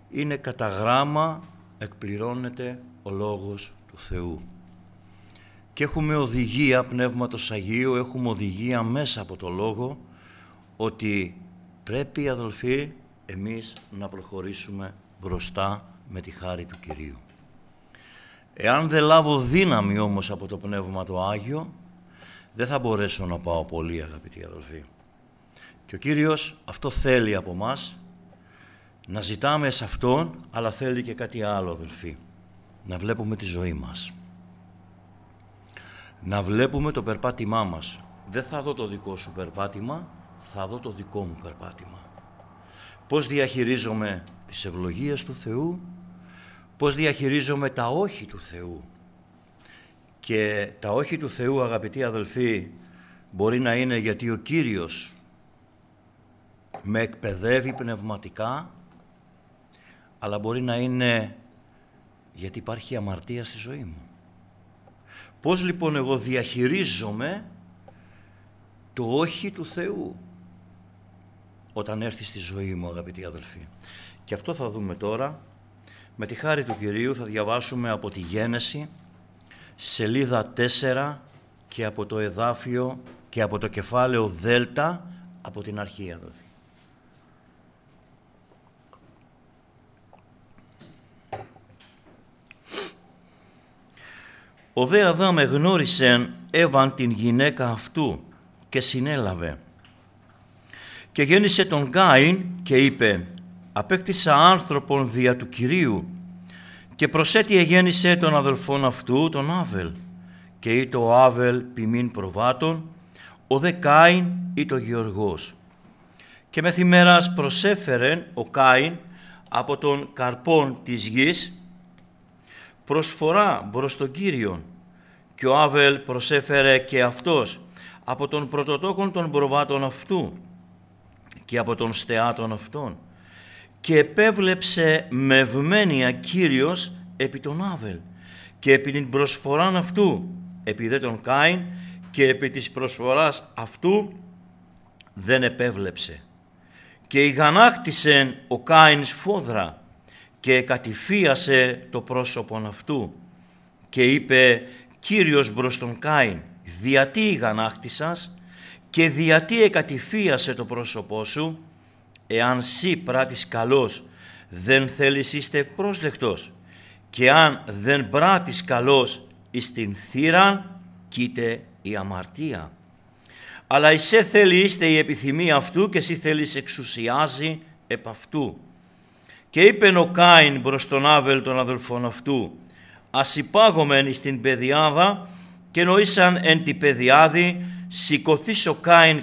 είναι κατά γράμμα εκπληρώνεται ο Λόγος του Θεού. Και έχουμε οδηγία Πνεύματος Αγίου, έχουμε οδηγία μέσα από το Λόγο ότι πρέπει, αδελφοί, εμείς να προχωρήσουμε μπροστά με τη χάρη του Κυρίου. Εάν δεν λάβω δύναμη όμως από το Πνεύμα το Άγιο, δεν θα μπορέσω να πάω πολύ, αγαπητοί αδελφοί. Και ο Κύριος αυτό θέλει από μας, να ζητάμε σε Αυτόν, αλλά θέλει και κάτι άλλο, αδελφοί. Να βλέπουμε τη ζωή μας. Να βλέπουμε το περπάτημά μας. Δεν θα δω το δικό σου περπάτημα, θα δω το δικό μου περπάτημα. Πώς διαχειρίζομαι τις ευλογίες του Θεού, πώς διαχειρίζομαι τα όχι του Θεού. Και τα όχι του Θεού, αγαπητοί αδελφοί, μπορεί να είναι γιατί ο Κύριος με εκπαιδεύει πνευματικά, αλλά μπορεί να είναι γιατί υπάρχει αμαρτία στη ζωή μου. Πώς λοιπόν εγώ διαχειρίζομαι το όχι του Θεού όταν έρθει στη ζωή μου, αγαπητοί αδελφοί. Και αυτό θα δούμε τώρα. Με τη χάρη του Κυρίου θα διαβάσουμε από τη Γένεση, σελίδα 4 και από το εδάφιο και από το κεφάλαιο Δέλτα, από την αρχή, αδελφοί. Ο δε Αδάμ εγνώρισεν Εύαν την γυναίκα αυτού και συνέλαβε. Και γέννησε τον Κάιν και είπε, απέκτησα άνθρωπον δια του Κυρίου, και προσέτι εγέννησε τον αδελφόν αυτού, τον Άβελ. Και ήτο ο Άβελ ποιμήν προβάτων, ο δε Κάιν ήτο γεωργός. Και μεθημέρας προσέφερεν ο Κάιν από τον καρπόν της γης προσφορά προς τον Κύριον, και ο Άβελ προσέφερε και αυτός από τον πρωτοτόκον των προβάτων αυτού και από τον στεάτων αυτών, και επέβλεψε με ευμένεια Κύριος επί τον Άβελ και επί την προσφοράν αυτού, επί δε τον Κάιν, και επί της προσφοράς αυτού δεν επέβλεψε. Και ηγανάκτησεν ο Κάιν σφόδρα και εκατηφίασε το πρόσωπον αυτού, και είπε Κύριος προς τον Κάιν, διατί ηγανάκτησας και διατί εκατηφίασε το πρόσωπό σου? Εάν σύ πράτης καλός, δεν θέλεις είστε πρόσδεκτος, και αν δεν πράτης καλός εις την θύραν, κοίται η αμαρτία. Αλλά εσέ θέλει είστε η επιθυμία αυτού, και εσύ θέλεις εξουσιάζει επ' αυτού. Και είπεν ο Κάιν προς τον Άβελ τον αδελφόν αυτού, ας υπάγομεν εις την παιδιάδα, και νοήσαν εν τη παιδιάδη, σηκωθείς ο Κάιν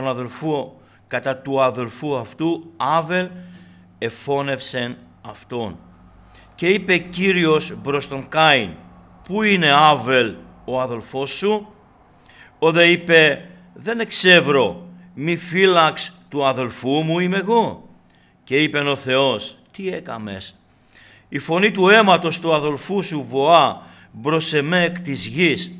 κατά του αδελφού αυτού, Άβελ εφώνευσεν αυτόν. Και είπε Κύριος προς τον Κάιν, πού είναι Άβελ ο αδελφός σου? Ο δε είπε, δεν εξεύρω, μη φύλαξ του αδελφού μου είμαι εγώ. Και είπεν ο Θεός, τι έκαμες? Η φωνή του αίματος του αδελφού σου βοά μπρος εμέ εκ της γης.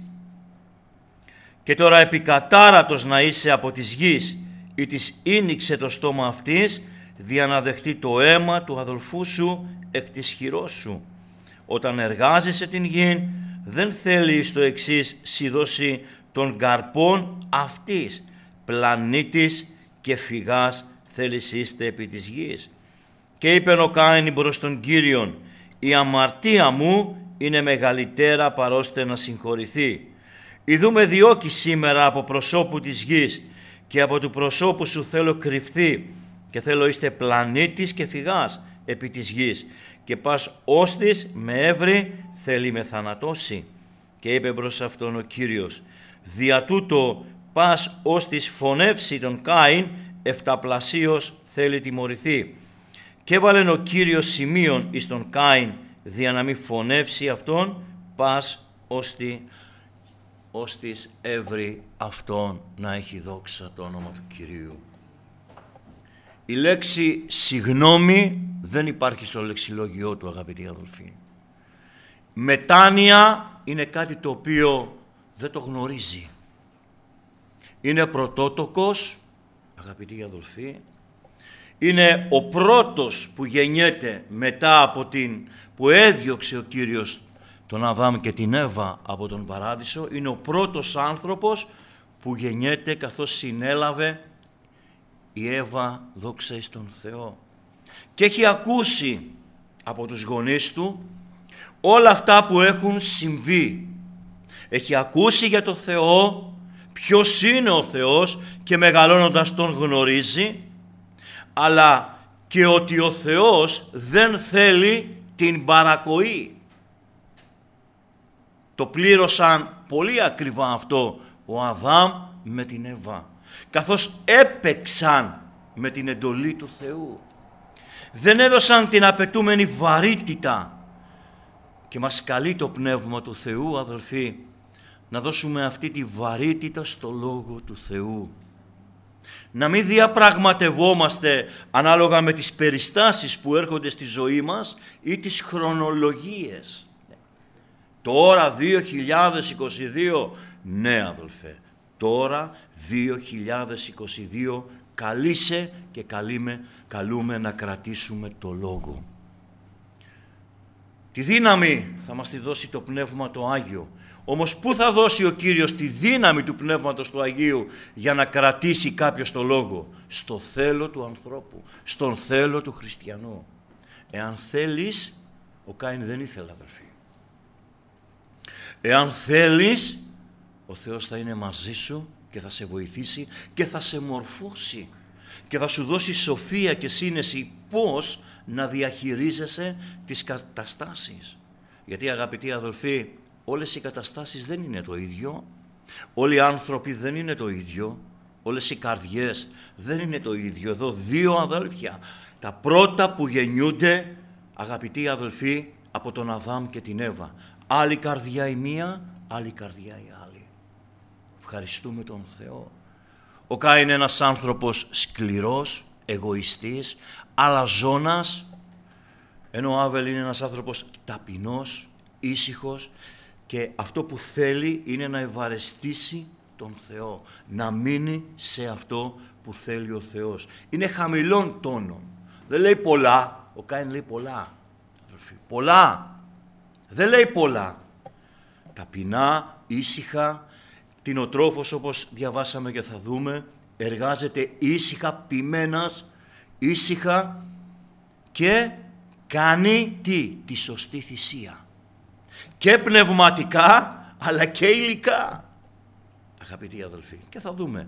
Και τώρα επικατάρατος να είσαι από της γης, ή της ίνιξε το στόμα αυτής, δια να δεχτεί το αίμα του αδελφού σου εκ της χειρός σου. Όταν εργάζεσαι την γην, δεν θέλει στο εξής σι δώσει των καρπών αυτής, πλανήτης και φυγάς θέλεις είστε επί της γης. Και είπεν ο Κάιν προς τον Κύριον, η αμαρτία μου είναι μεγαλύτερα παρόστε να συγχωρηθεί. Ιδούμε διώκει σήμερα από προσώπου της γης, και από του προσώπου σου θέλω κρυφθεί, και θέλω είστε πλανήτης και φυγάς επί της γης, και πας όστις με έβρι θέλει με θανατώσει. Και είπε προς αυτόν ο Κύριος, δια τούτο πας όστις φωνεύσει τον Κάιν, εφταπλασίως θέλει τιμωρηθεί. Και έβαλεν ο Κύριος σημείων εις τον Κάιν, δια να μην φωνεύσει αυτόν, πας ώστις έβρι αυτόν να έχει δόξα το όνομα του Κυρίου. Η λέξη συγνώμη δεν υπάρχει στο λεξιλόγιό του, αγαπητοί αδελφοί. Μετάνοια είναι κάτι το οποίο δεν το γνωρίζει. Είναι πρωτότοκος, αγαπητοί αδελφοί, Είναι ο πρώτος που γεννιέται μετά από που έδιωξε ο Κύριος τον Αδάμ και την Εύα από τον Παράδεισο. Είναι ο πρώτος άνθρωπος που γεννιέται καθώς συνέλαβε η Εύα, δόξα εις τον Θεό. Και έχει ακούσει από τους γονείς του όλα αυτά που έχουν συμβεί. Έχει ακούσει για το Θεό, ποιος είναι ο Θεός και μεγαλώνοντας τον γνωρίζει, αλλά και ότι ο Θεός δεν θέλει την παρακοή. Το πλήρωσαν πολύ ακριβά αυτό ο Αδάμ με την Εύα, καθώς έπαιξαν με την εντολή του Θεού. Δεν έδωσαν την απαιτούμενη βαρύτητα και μας καλεί το Πνεύμα του Θεού, αδελφοί, να δώσουμε αυτή τη βαρύτητα στο Λόγο του Θεού. Να μην διαπραγματευόμαστε ανάλογα με τις περιστάσεις που έρχονται στη ζωή μας ή τις χρονολογίες. Τώρα 2022, ναι αδελφέ, τώρα 2022 καλείσαι και καλούμε να κρατήσουμε το Λόγο. Τη δύναμη θα μας τη δώσει το Πνεύμα το Άγιο. Όμως πού θα δώσει ο Κύριος τη δύναμη του Πνεύματος του Αγίου για να κρατήσει κάποιος το Λόγο? Στο θέλω του ανθρώπου, στον θέλω του χριστιανού. Εάν θέλεις, ο Κάιν δεν ήθελε αδελφοί. Εάν θέλεις, ο Θεός θα είναι μαζί σου και θα σε βοηθήσει και θα σε μορφώσει και θα σου δώσει σοφία και σύνεση πώς να διαχειρίζεσαι τις καταστάσεις. Γιατί αγαπητοί αδελφοί, όλες οι καταστάσεις δεν είναι το ίδιο, όλοι οι άνθρωποι δεν είναι το ίδιο, όλες οι καρδιές δεν είναι το ίδιο. Εδώ δύο αδέλφια, τα πρώτα που γεννιούνται, αγαπητοί αδελφοί, από τον Αδάμ και την Εύα. Άλλη καρδιά η μία, άλλη καρδιά η άλλη. Ευχαριστούμε τον Θεό. Ο Κάιν είναι ένας άνθρωπος σκληρός, εγωιστής, αλαζόνας, ενώ ο Άβελ είναι ένας άνθρωπος ταπεινός, ήσυχος και αυτό που θέλει είναι να ευαρεστήσει τον Θεό, να μείνει σε αυτό που θέλει ο Θεός. Είναι χαμηλών τόνων. Δεν λέει πολλά, ο Κάιν λέει πολλά. Πολλά. Δεν λέει πολλά. Ταπεινά, ήσυχα, κτηνοτρόφος όπως διαβάσαμε και θα δούμε, εργάζεται ήσυχα, ποιμένας, ήσυχα και κάνει τι? Τη σωστή θυσία. Και πνευματικά αλλά και υλικά. Αγαπητοί αδελφοί, και θα δούμε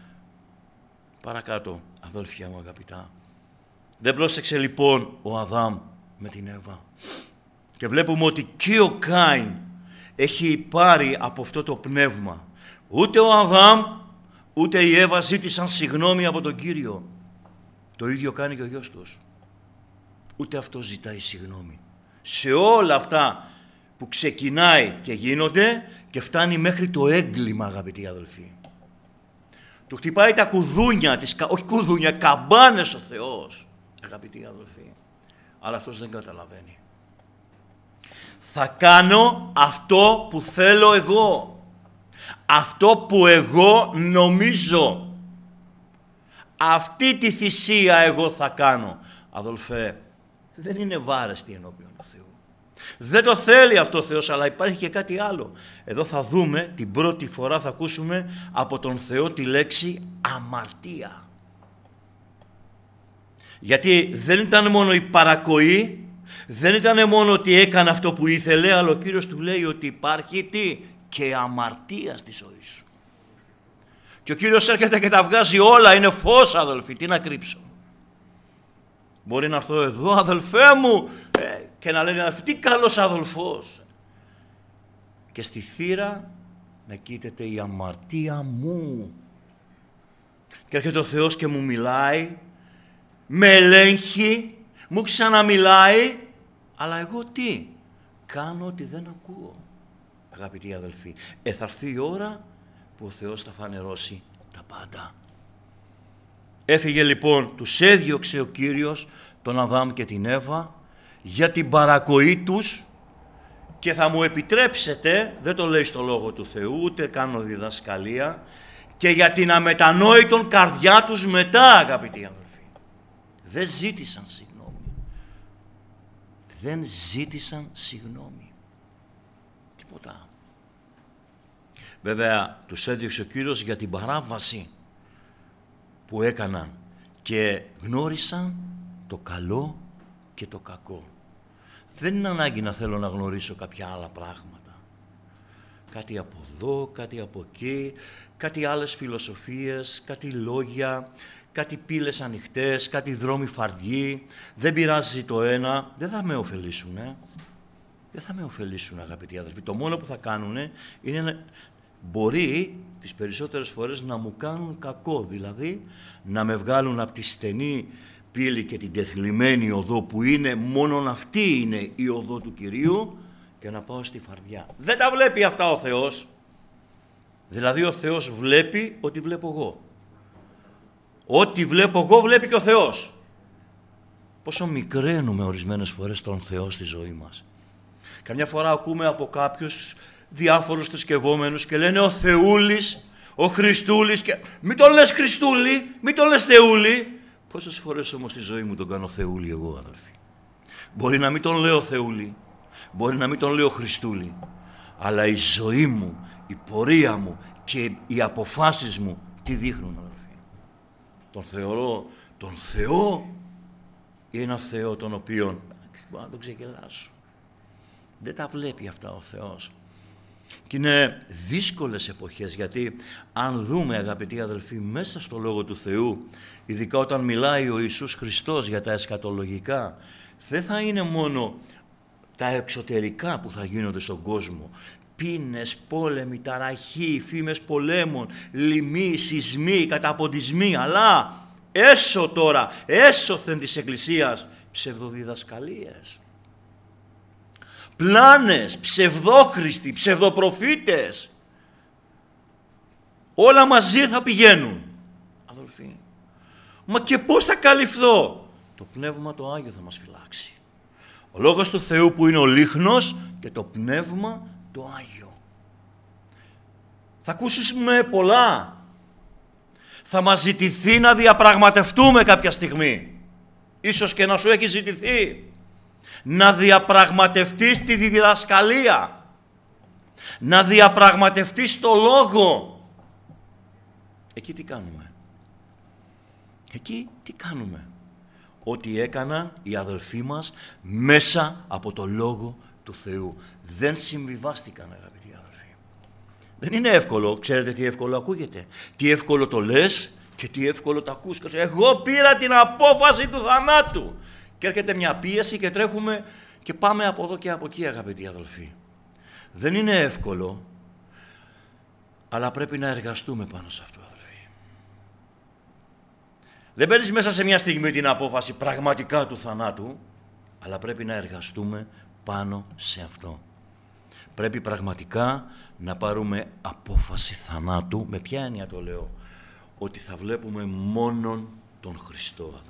παρακάτω, αδέλφια μου αγαπητά. Δεν πρόσεξε λοιπόν ο Αδάμ με την Εύα. Και βλέπουμε ότι και ο Κάιν έχει πάρει από αυτό το πνεύμα. Ούτε ο Αδάμ, ούτε η Εύα ζήτησαν συγγνώμη από τον Κύριο. Το ίδιο κάνει και ο γιος τους. Ούτε αυτό ζητάει συγγνώμη. Σε όλα αυτά που ξεκινάει και γίνονται και φτάνει μέχρι το έγκλημα, αγαπητοί αδελφοί. Του χτυπάει τα κουδούνια, όχι κουδούνια, καμπάνες ο Θεός, αγαπητοί αδελφοί. Αλλά αυτός δεν καταλαβαίνει. Θα κάνω αυτό που θέλω εγώ. Αυτό που εγώ νομίζω. Αυτή τη θυσία εγώ θα κάνω. Αδελφέ, δεν είναι βάρεστη ενώπιον του Θεού. Δεν το θέλει αυτό ο Θεός, αλλά υπάρχει και κάτι άλλο. Εδώ θα δούμε, την πρώτη φορά θα ακούσουμε από τον Θεό τη λέξη αμαρτία. Γιατί δεν ήταν μόνο η παρακοή, δεν ήταν μόνο ότι έκανε αυτό που ήθελε, αλλά ο Κύριος του λέει ότι υπάρχει τι? Και αμαρτία στη ζωή σου. Και ο Κύριος έρχεται και τα βγάζει όλα, είναι φως αδελφοί, τι να κρύψω. Μπορεί να έρθω εδώ αδελφέ μου και να λένε τι καλός αδελφός. Και στη θύρα με κοίταται η αμαρτία μου. Και έρχεται ο Θεός και μου μιλάει, με ελέγχει, μου ξαναμιλάει, αλλά εγώ τι? Κάνω ότι δεν ακούω. Αγαπητοί αδελφοί, θα έρθει η ώρα που ο Θεός θα φανερώσει τα πάντα. Έφυγε λοιπόν, τους έδιωξε ο Κύριος, τον Αδάμ και την Εύα, για την παρακοή τους και θα μου επιτρέψετε, δεν το λέει στο Λόγο του Θεού, ούτε κάνω διδασκαλία, και για την αμετανόητον καρδιά τους μετά, αγαπητοί αδελφοί. Δεν ζήτησαν συγγνώμη. Δεν ζήτησαν συγγνώμη. Τίποτα. Βέβαια, τους έδιωξε ο Κύριος για την παράβαση που έκαναν και γνώρισαν το καλό και το κακό. Δεν είναι ανάγκη να θέλω να γνωρίσω κάποια άλλα πράγματα. Κάτι από εδώ, κάτι από εκεί, κάτι άλλες φιλοσοφίες, κάτι λόγια, κάτι πύλες ανοιχτές, κάτι δρόμοι φαρδιοί. Δεν πειράζει το ένα, δεν θα με ωφελήσουν. Δεν θα με ωφελήσουν, αγαπητοί αδελφοί. Το μόνο που θα κάνουν είναι μπορεί τις περισσότερες φορές να μου κάνουν κακό, δηλαδή να με βγάλουν από τη στενή πύλη και την τεθλιμμένη οδό που είναι, μόνον αυτή είναι η οδό του Κυρίου, και να πάω στη φαρδιά. Δεν τα βλέπει αυτά ο Θεός. Δηλαδή ο Θεός βλέπει ό,τι βλέπω εγώ. Ό,τι βλέπω εγώ βλέπει και ο Θεός. Πόσο μικραίνουμε ορισμένες φορές τον Θεό στη ζωή μας. Καμιά φορά ακούμε από κάποιους διάφορους θρησκευόμενους και λένε ο Θεούλης, ο Χριστούλης και... Μην τον λες Χριστούλη, μην τον λες Θεούλη. Πόσες φορές όμως στη ζωή μου τον κάνω Θεούλη εγώ, αδελφοί. Μπορεί να μην τον λέω Θεούλη, μπορεί να μην τον λέω Χριστούλη, αλλά η ζωή μου, η πορεία μου και οι αποφάσεις μου τι δείχνουν, αδελφοί. Τον θεωρώ τον Θεό ή ένα Θεό τον οποίον μπορώ να τον ξεκελάσω. Δεν τα βλέπει αυτά ο Θεός. Και είναι δύσκολες εποχές, γιατί αν δούμε, αγαπητοί αδελφοί, μέσα στο Λόγο του Θεού, ειδικά όταν μιλάει ο Ιησούς Χριστός για τα εσκατολογικά, δεν θα είναι μόνο τα εξωτερικά που θα γίνονται στον κόσμο, πείνες, πόλεμοι, ταραχή, φήμες πολέμων, λοιμοί, σεισμοί, καταποντισμοί, αλλά έσω τώρα, έσωθεν της Εκκλησίας, ψευδοδιδασκαλίες. Πλάνες, ψευδόχριστοι, ψευδοπροφήτες. Όλα μαζί θα πηγαίνουν. Αδελφοί, μα και πώς θα καλυφθώ? Το Πνεύμα το Άγιο θα μας φυλάξει. Ο Λόγος του Θεού που είναι ο λίχνος και το Πνεύμα το Άγιο. Θα ακούσουμε πολλά. Θα μας ζητηθεί να διαπραγματευτούμε κάποια στιγμή. Ίσως και να σου έχει ζητηθεί να διαπραγματευτείς τη διδασκαλία, να διαπραγματευτείς το Λόγο. Εκεί τι κάνουμε? Εκεί τι κάνουμε? Ό,τι έκαναν οι αδελφοί μας μέσα από το Λόγο του Θεού. Δεν συμβιβάστηκαν, αγαπητοί αδελφοί. Δεν είναι εύκολο. Ξέρετε τι εύκολο ακούγεται? Τι εύκολο το λες και τι εύκολο το ακούς. Εγώ πήρα την απόφαση του θανάτου. Και έρχεται μια πίεση και τρέχουμε και πάμε από εδώ και από εκεί, αγαπητοί αδελφοί. Δεν είναι εύκολο, αλλά πρέπει να εργαστούμε πάνω σε αυτό, αδελφοί. Δεν παίρνεις μέσα σε μια στιγμή την απόφαση πραγματικά του θανάτου, αλλά πρέπει να εργαστούμε πάνω σε αυτό. Πρέπει πραγματικά να πάρουμε απόφαση θανάτου. Με ποια έννοια το λέω? Ότι θα βλέπουμε μόνον τον Χριστό, αδελφοί.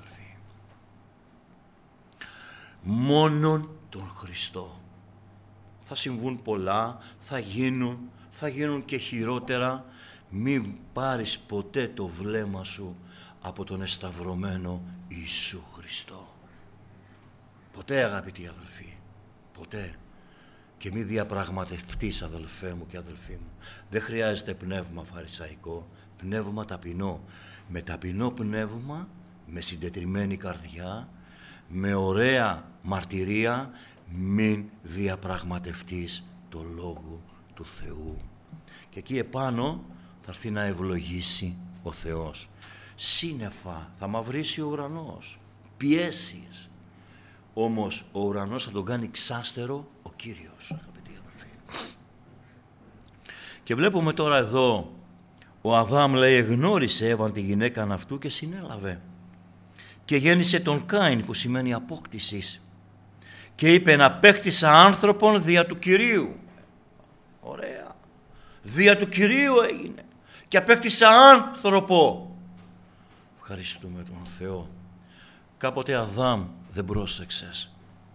Μόνον τον Χριστό. Θα συμβούν πολλά, θα γίνουν και χειρότερα. Μην πάρεις ποτέ το βλέμμα σου από τον εσταυρωμένο Ιησού Χριστό. Ποτέ, αγαπητοί αδελφοί, ποτέ. Και μη διαπραγματευτείς, αδελφέ μου και αδελφοί μου. Δεν χρειάζεται πνεύμα φαρισαϊκό, πνεύμα ταπεινό. Με ταπεινό πνεύμα, με συντετριμμένη καρδιά, με ωραία μαρτυρία, μην διαπραγματευτείς το Λόγο του Θεού. Και εκεί επάνω θα έρθει να ευλογήσει ο Θεός. Σύννεφα θα μαυρίσει ο ουρανός, πιέσεις. Όμως ο ουρανός θα τον κάνει ξάστερο ο Κύριος, αγαπητοί αδελφοί. Και βλέπουμε τώρα εδώ, ο Αδάμ λέει εγνώρισε Εύαν τη γυναίκα αυτού και συνέλαβε. Και γέννησε τον Κάιν, που σημαίνει απόκτησης. Και είπε να απέκτησα άνθρωπον δια του Κυρίου. Ωραία. Δια του Κυρίου έγινε. Και απέκτησα άνθρωπο. Ευχαριστούμε τον Θεό. Κάποτε Αδάμ δεν πρόσεξες.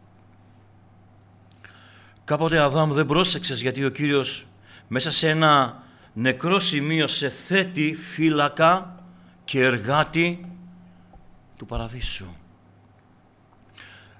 Κάποτε Αδάμ δεν πρόσεξες, γιατί ο Κύριος μέσα σε ένα νεκρό σημείο σε θέτει φύλακα και εργάτη του παραδείσου.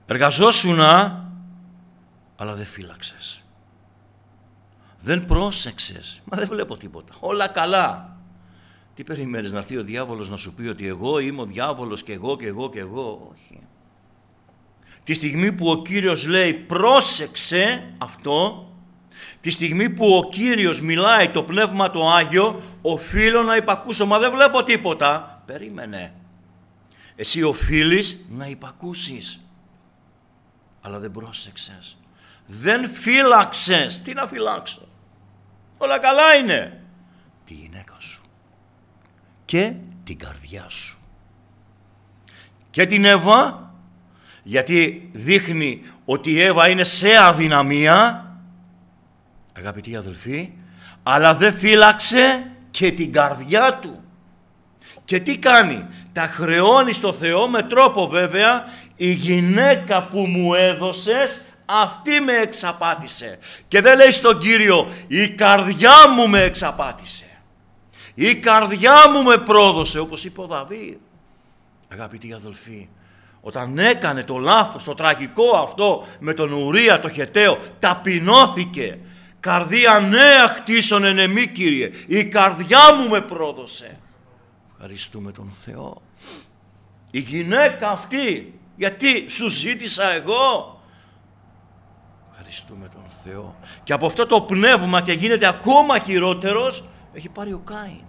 Εργαζόσουνα, αλλά δεν φύλαξες. Δεν πρόσεξες. Μα δεν βλέπω τίποτα. Όλα καλά. Τι περιμένεις, να έρθει ο διάβολος να σου πει ότι εγώ είμαι ο διάβολος και εγώ και εγώ και εγώ? Όχι. Τη στιγμή που ο Κύριος λέει πρόσεξε αυτό, τη στιγμή που ο Κύριος μιλάει το Πνεύμα το Άγιο, οφείλω να υπακούσω. Μα δεν βλέπω τίποτα. Περίμενε. Εσύ οφείλεις να υπακούσεις. Αλλά δεν πρόσεξες. Δεν φύλαξες. Τι να φυλάξω? Όλα καλά είναι. Τη γυναίκα σου. Και την καρδιά σου. Και την Εύα, γιατί δείχνει ότι η Εύα είναι σε αδυναμία, αγαπητοί αδελφοί, αλλά δεν φύλαξε και την καρδιά του. Και τι κάνει? Τα χρεώνει στο Θεό με τρόπο βέβαια, η γυναίκα που μου έδωσες, αυτή με εξαπάτησε. Και δεν λέει στον Κύριο, η καρδιά μου με εξαπάτησε. Η καρδιά μου με πρόδωσε, όπως είπε ο Δαβίδ. Αγαπητοί αδελφοί, όταν έκανε το λάθος, το τραγικό αυτό με τον Ουρία το Χεταίο, ταπεινώθηκε. Καρδία νέα χτίσον εν εμή, Κύριε. Η καρδιά μου με πρόδωσε. Ευχαριστούμε τον Θεό. Η γυναίκα αυτή, γιατί σου ζήτησα εγώ. Ευχαριστούμε τον Θεό. Και από αυτό το πνεύμα, και γίνεται ακόμα χειρότερος, έχει πάρει ο Κάιν.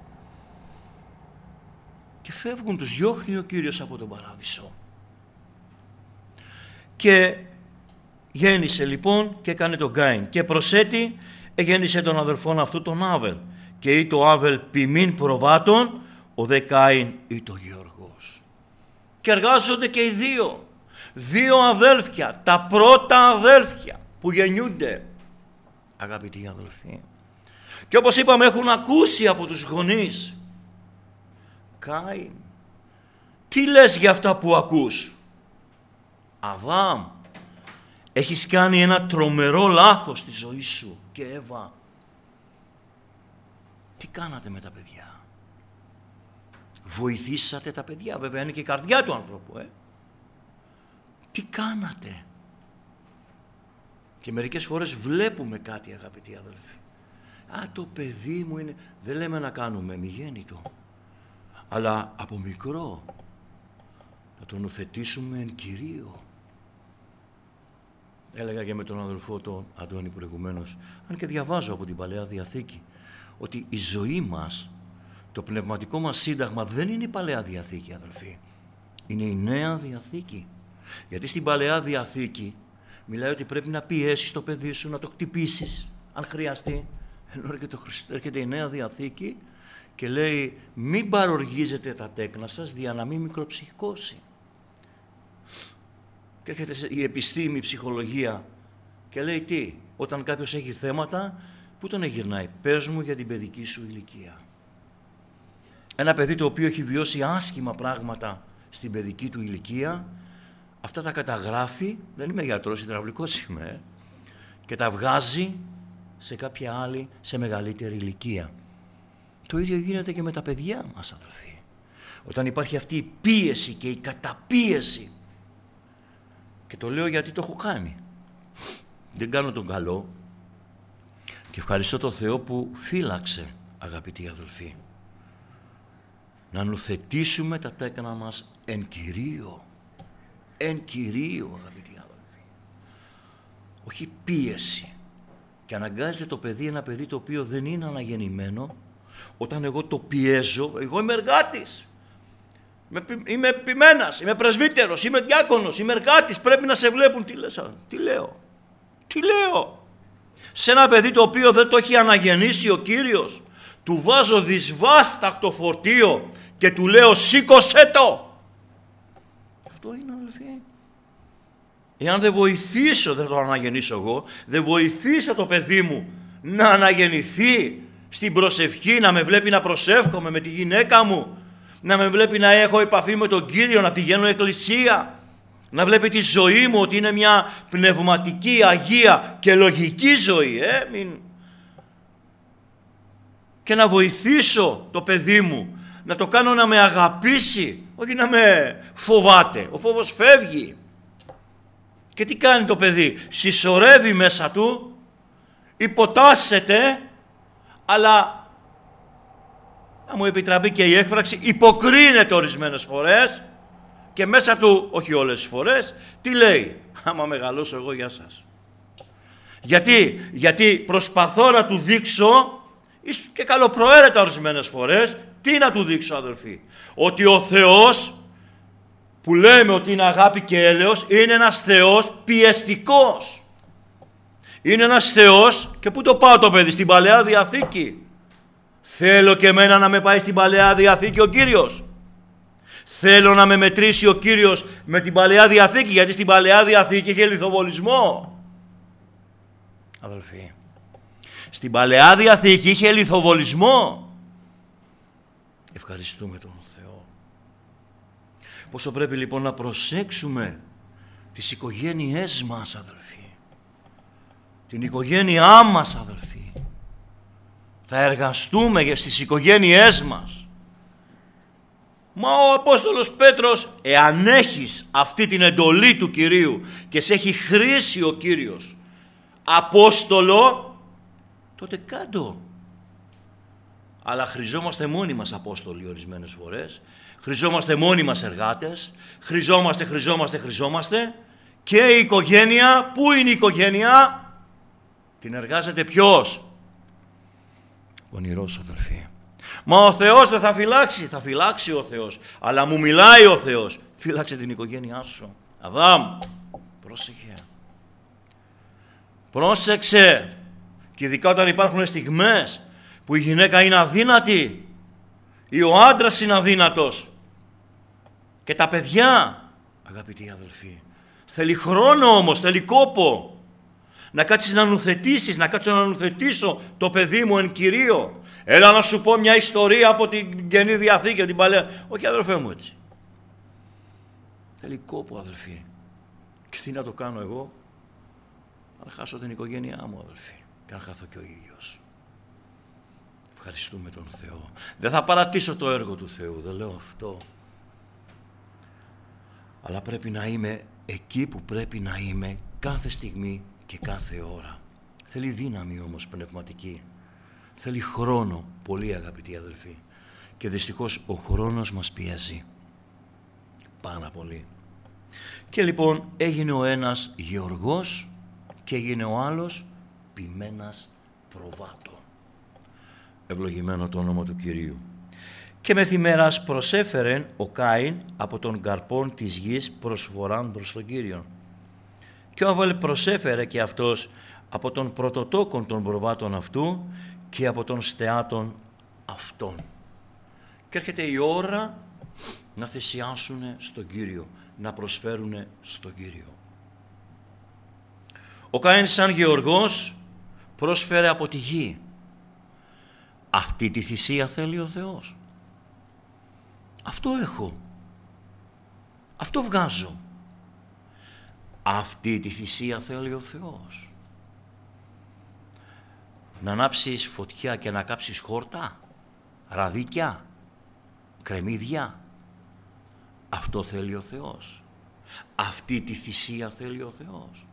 Και φεύγουν, τους διώχνει ο Κύριος από τον παράδεισο. Και γέννησε λοιπόν και έκανε τον Κάιν. Και προσέτει, γέννησε τον αδελφόν αυτού τον Άβελ. Και ή το Άβελ ποιμήν προβάτων, ο δε Κάιν ή το Γεωργός. Και εργάζονται και οι δύο. Δύο αδέλφια, τα πρώτα αδέλφια που γεννιούνται, αγαπητοί αδελφοί. Και όπως είπαμε, έχουν ακούσει από τους γονείς. Κάιν, τι λες για αυτά που ακούς? Αδάμ, έχεις κάνει ένα τρομερό λάθος στη ζωή σου. Και Εύα, τι κάνατε με τα παιδιά? Βοηθήσατε τα παιδιά? Βέβαια είναι και η καρδιά του άνθρωπου. Τι κάνατε? Και μερικές φορές βλέπουμε κάτι, αγαπητοί αδελφοί. Το παιδί μου είναι... Δεν λέμε να κάνουμε μηγέννητο, αλλά από μικρό να τον ουθετήσουμε εν Κυρίω. Έλεγα και με τον αδελφό τον Αντώνη προηγουμένως, αν και διαβάζω από την Παλαιά Διαθήκη, ότι η ζωή μας, το πνευματικό μας σύνταγμα δεν είναι η Παλαιά Διαθήκη, αδελφοί. Είναι η Νέα Διαθήκη. Γιατί στην Παλαιά Διαθήκη μιλάει ότι πρέπει να πιέσεις το παιδί σου, να το χτυπήσεις, αν χρειαστεί. Ενώ έρχεται η Νέα Διαθήκη και λέει μην παροργίζετε τα τέκνα σας δια να μην μικροψυχώσει. Και έρχεται η επιστήμη, η ψυχολογία και λέει τι? Όταν κάποιος έχει θέματα, πού τον εγυρνάει? Πες μου για την παιδική σου ηλικία. Ένα παιδί το οποίο έχει βιώσει άσχημα πράγματα στην παιδική του ηλικία, αυτά τα καταγράφει, δεν είμαι γιατρός, υδραυλικός είμαι, και τα βγάζει σε κάποια άλλη, σε μεγαλύτερη ηλικία. Το ίδιο γίνεται και με τα παιδιά μας, αδελφοί. Όταν υπάρχει αυτή η πίεση και η καταπίεση, και το λέω γιατί το έχω κάνει, δεν κάνω τον καλό, και ευχαριστώ τον Θεό που φύλαξε, αγαπητοί αδελφοί, να νουθετήσουμε τα τέκνα μας εν Κυρίω. Εν Κυρίω, αγαπητοί αδελφοί. Όχι πίεση. Και αναγκάζεται το παιδί, ένα παιδί το οποίο δεν είναι αναγεννημένο, όταν εγώ το πιέζω, εγώ είμαι εργάτης. Είμαι επιμένας, είμαι πρεσβύτερος, είμαι διάκονος, είμαι εργάτης, πρέπει να σε βλέπουν. Τι λέω. Σε ένα παιδί το οποίο δεν το έχει αναγεννήσει ο Κύριος, του βάζω δυσβάστακτο φορτίο και του λέω σήκωσέ το. Αυτό είναι, αδελφοί. Εάν δεν βοηθήσω, δεν το αναγεννήσω εγώ, δεν βοηθήσω το παιδί μου να αναγεννηθεί στην προσευχή, να με βλέπει να προσεύχομαι με τη γυναίκα μου, να με βλέπει να έχω επαφή με τον Κύριο, να πηγαίνω εκκλησία, να βλέπει τη ζωή μου ότι είναι μια πνευματική, αγία και λογική ζωή, και να βοηθήσω το παιδί μου, να το κάνω να με αγαπήσει, όχι να με φοβάται. Ο φόβος φεύγει. Και τι κάνει το παιδί? Συσσωρεύει μέσα του, υποτάσσεται, αλλά, να μου επιτραπεί και η έκφραξη, υποκρίνεται ορισμένες φορές και μέσα του, όχι όλες τις φορές, τι λέει? Άμα μεγαλώσω εγώ, γεια σας. Γιατί προσπαθώ να του δείξω, ίσως και καλοπροαίρετα ορισμένες φορές, τι να του δείξω, αδελφοί? Ότι ο Θεός, που λέμε ότι είναι αγάπη και έλεος, είναι ένας Θεός πιεστικός. Είναι ένας Θεός, και πού το πάω το παιδί? Στην Παλαιά Διαθήκη. Θέλω και εμένα να με πάει στην Παλαιά Διαθήκη ο Κύριος. Θέλω να με μετρήσει ο Κύριος με την Παλαιά Διαθήκη, γιατί στην Παλαιά Διαθήκη είχε λιθοβολισμό. Αδελφοί, στην Παλαιά Διαθήκη είχε λιθοβολισμό. Ευχαριστούμε τον Θεό. Πόσο πρέπει λοιπόν να προσέξουμε τις οικογένειές μας, αδελφοί. Την οικογένειά μας, αδελφοί. Θα εργαστούμε στις οικογένειές μας. Μα ο Απόστολος Πέτρος, εάν έχεις αυτή την εντολή του Κυρίου και σε έχει χρήσει ο Κύριος Απόστολο, τότε κάντο. Αλλά χρειζόμαστε μόνοι μας Απόστολοι ορισμένες φορές. Χρειζόμαστε μόνοι μας εργάτες. Χρειζόμαστε. Και η οικογένεια, πού είναι η οικογένεια? Την εργάζεται ποιος? Ονειρός, αδελφοί. Μα ο Θεός δεν θα φυλάξει? Θα φυλάξει ο Θεός. Αλλά μου μιλάει ο Θεός. Φύλαξε την οικογένειά σου. Αδάμ, πρόσεχε. Πρόσεξε. Και ειδικά όταν υπάρχουν στιγμές που η γυναίκα είναι αδύνατη ή ο άντρας είναι αδύνατος. Και τα παιδιά, αγαπητοί αδελφοί, θέλει χρόνο όμως, θέλει κόπο. Να κάτσεις να νουθετήσεις, να κάτσω να νουθετήσω το παιδί μου εν Κυρίω. Έλα να σου πω μια ιστορία από την Καινή Διαθήκη, την Παλαιά. Όχι, αδελφέ μου, έτσι. Θέλει κόπο, αδελφοί. Και τι να το κάνω εγώ? Να χάσω την οικογένειά μου, αδελφοί. Και να χαθώ και ο ίδιος. Ευχαριστούμε τον Θεό. Δεν θα παρατήσω το έργο του Θεού, δεν λέω αυτό. Αλλά πρέπει να είμαι εκεί που πρέπει να είμαι κάθε στιγμή και κάθε ώρα. Θέλει δύναμη όμως πνευματική. Θέλει χρόνο, πολύ αγαπητοί αδελφοί. Και δυστυχώς ο χρόνος μας πιέζει πάρα πολύ. Και λοιπόν έγινε ο ένας γεωργός και έγινε ο άλλος ποιμένας προβάτων. Ευλογημένο το όνομα του Κυρίου. Και μεθημέρας προσέφερεν ο Κάιν από τον καρπόν της γης προσφοράν προς τον Κύριον. Και ο Άβελ προσέφερε και αυτός από τον πρωτοτόκον των προβάτων αυτού και από τον στεάτων αυτών. Και έρχεται η ώρα να θυσιάσουν στον Κύριο, να προσφέρουν στον Κύριο. Ο Κάιν σαν γεωργός πρόσφερε από τη γη. Αυτή τη θυσία θέλει ο Θεός. Αυτό έχω. Αυτό βγάζω. Αυτή τη θυσία θέλει ο Θεός. Να ανάψεις φωτιά και να κάψεις χόρτα, ραδίκια, κρεμμύδια. Αυτό θέλει ο Θεός. Αυτή τη θυσία θέλει ο Θεός.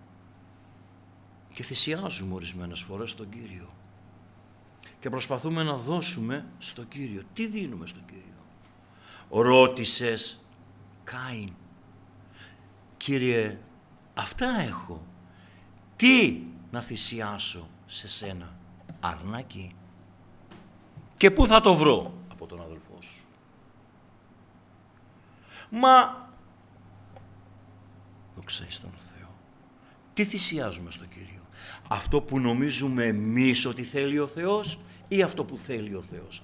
Και θυσιάζουμε ορισμένες φορές τον Κύριο. Και προσπαθούμε να δώσουμε στον Κύριο. Τι δίνουμε στον Κύριο? Ρώτησες Κάιν, Κύριε, αυτά έχω. Τι να θυσιάσω σε σένα? Αρνάκι. Και πού θα το βρω? Από τον αδελφό σου. Μα δοξάεις τον Θεό. Τι θυσιάζουμε στον Κύριο? Αυτό που νομίζουμε εμείς ότι θέλει ο Θεός ή αυτό που θέλει ο Θεός?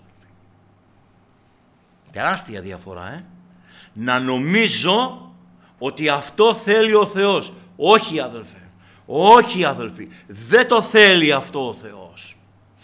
Τεράστια διαφορά, Να νομίζω ότι αυτό θέλει ο Θεός. Όχι, αδελφέ. Όχι, αδελφοί. Δεν το θέλει αυτό ο Θεός.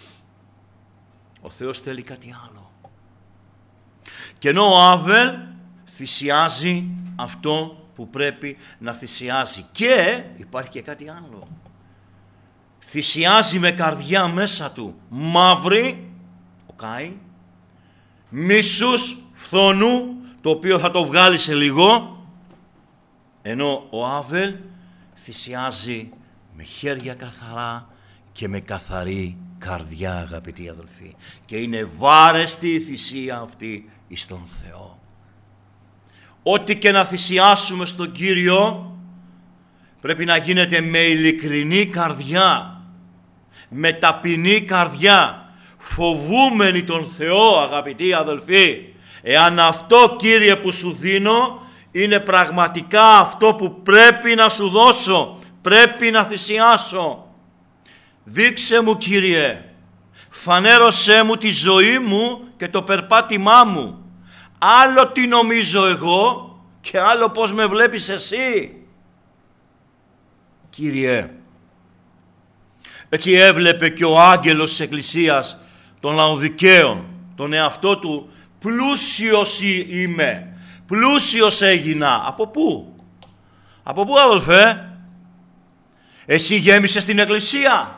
Ο Θεός θέλει κάτι άλλο. Και ενώ ο Άβελ θυσιάζει αυτό που πρέπει να θυσιάζει. Και υπάρχει και κάτι άλλο. Θυσιάζει με καρδιά μέσα του μαύρη, ο Κάιν, μίσους, φθόνου, το οποίο θα το βγάλει σε λίγο, ενώ ο Άβελ θυσιάζει με χέρια καθαρά και με καθαρή καρδιά, αγαπητοί αδελφοί. Και είναι βάρεστη η θυσία αυτή εις τον Θεό. Ό,τι και να θυσιάσουμε στον Κύριο πρέπει να γίνεται με ειλικρινή καρδιά, με ταπεινή καρδιά, φοβούμενοι τον Θεό, αγαπητοί αδελφοί. Εάν αυτό, Κύριε, που σου δίνω είναι πραγματικά αυτό που πρέπει να σου δώσω, πρέπει να θυσιάσω. Δείξε μου, Κύριε, φανέρωσέ μου τη ζωή μου και το περπάτημά μου. Άλλο τι νομίζω εγώ και άλλο πώς με βλέπεις εσύ. Κύριε, έτσι έβλεπε και ο άγγελος της Εκκλησίας των Λαοδικαίων τον εαυτό του. Πλούσιος είμαι, πλούσιος έγινα. Από πού? Από πού, αδελφέ? Εσύ γέμισες την Εκκλησία.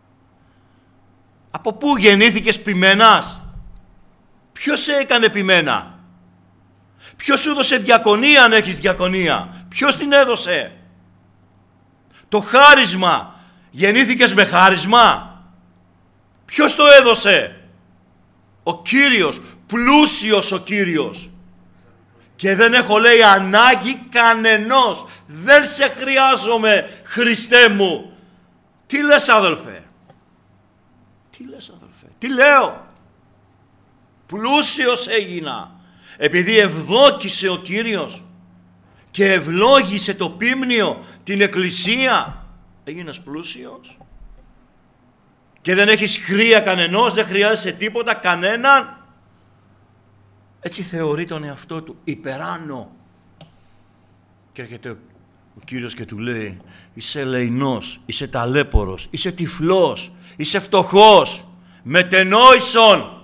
Από πού γεννήθηκες ποιμένας? Ποιος σε έκανε ποιμένα? Ποιος σου έδωσε διακονία αν έχεις διακονία? Ποιος την έδωσε? Το χάρισμα. Γεννήθηκες με χάρισμα? Ποιος το έδωσε? Ο Κύριος. Πλούσιος ο Κύριος. Και δεν έχω, λέει, ανάγκη κανενός. Δεν σε χρειάζομαι, Χριστέ μου. Τι λες, αδελφέ? Τι λες, αδελφέ? Τι λέω? Πλούσιος έγινα. Επειδή ευδόκησε ο Κύριος και ευλόγησε το πίμνιο, την Εκκλησία, έγινες πλούσιος. Και δεν έχεις χρία κανενός, δεν χρειάζεσαι τίποτα, κανέναν. Έτσι θεωρεί τον εαυτό του υπεράνω. Και έρχεται ο Κύριος και του λέει, είσαι ελεηνός, είσαι ταλέπορος, είσαι τυφλός, είσαι φτωχός, μετενόησον.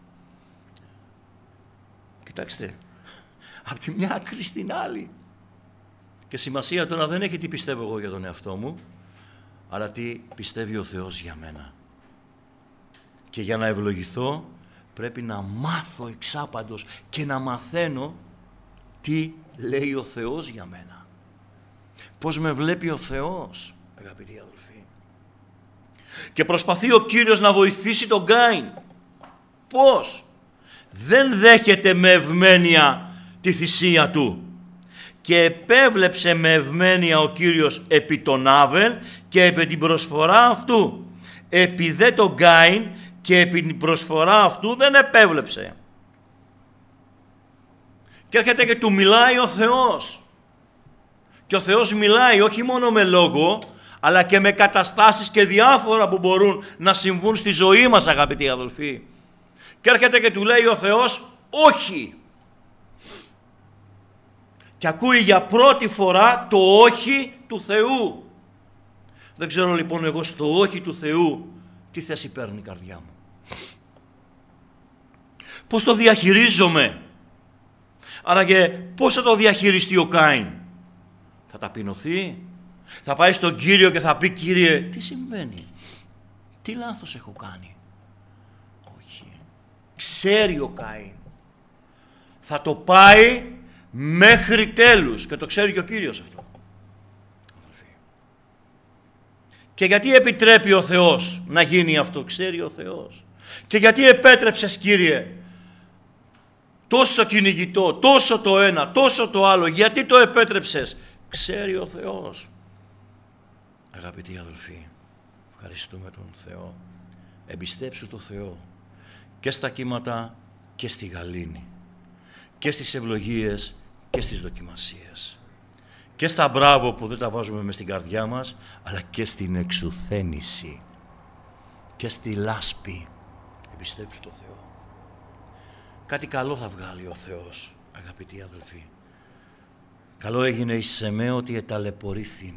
Κοιτάξτε, από τη μια άκρη στην άλλη. Και σημασία τώρα δεν έχει τι πιστεύω εγώ για τον εαυτό μου, αλλά τι πιστεύει ο Θεός για μένα. Και για να ευλογηθώ πρέπει να μάθω εξάπαντος και να μαθαίνω τι λέει ο Θεός για μένα. Πώς με βλέπει ο Θεός, αγαπητοί αδελφοί. Και προσπαθεί ο Κύριος να βοηθήσει τον Κάιν. Πώς? Δεν δέχεται με ευμένεια τη θυσία του. Και επέβλεψε με ευμένεια ο Κύριος επί τον Άβελ και επί την προσφορά αυτού. Επί δε τον Κάιν και επί την προσφορά αυτού δεν επέβλεψε. Και έρχεται και του μιλάει ο Θεός. Και ο Θεός μιλάει όχι μόνο με λόγο, αλλά και με καταστάσεις και διάφορα που μπορούν να συμβούν στη ζωή μας, αγαπητοί αδελφοί. Και έρχεται και του λέει ο Θεός όχι. Και ακούει για πρώτη φορά το όχι του Θεού. Δεν ξέρω λοιπόν εγώ στο όχι του Θεού τι θέση παίρνει η καρδιά μου. Πώς το διαχειρίζομαι? Άραγε πώς θα το διαχειριστεί ο Κάιν? Θα ταπεινωθεί? Θα πάει στον Κύριο και θα πει, Κύριε, τι συμβαίνει? Τι λάθος έχω κάνει? Όχι. Ξέρει ο Κάιν. Θα το πάει μέχρι τέλους. Και το ξέρει και ο Κύριος αυτό. Και γιατί επιτρέπει ο Θεός να γίνει αυτό? Ξέρει ο Θεός. Και γιατί επέτρεψες, Κύριε, τόσο κυνηγητό, τόσο το ένα, τόσο το άλλο? Γιατί το επέτρεψες? Ξέρει ο Θεός. Αγαπητοί αδελφοί, ευχαριστούμε τον Θεό. Εμπιστέψου το Θεό και στα κύματα και στη γαλήνη, και στις ευλογίες και στις δοκιμασίες, και στα μπράβο που δεν τα βάζουμε μες στην καρδιά μας, αλλά και στην εξουθένηση και στη λάσπη. Εμπιστέψου το Θεό. Κάτι καλό θα βγάλει ο Θεός, αγαπητοί αδελφοί. Καλό έγινε εις εμέ ότι εταλαιπωρήθην.